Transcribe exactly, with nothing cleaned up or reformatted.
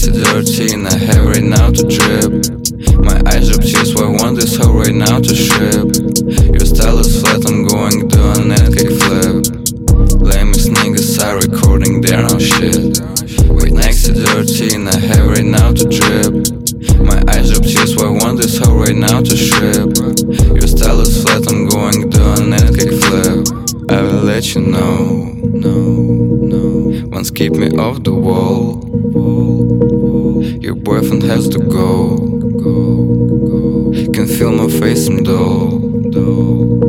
next to dirty and I have right now to drip. My eyes drop tears, so I want this hoe right now to strip. Your style is flat, I'm going doing it kickflip. Lamest niggas are recording their own shit. Wait next to dirty and I have right now to drip. My eyes drop tears, so I want this hoe right now to strip. Your style is flat, I'm going doing it kickflip. I will let you know, no, no. Once keep me off the wall. Your boyfriend has to go. Can feel my face, I'm dull.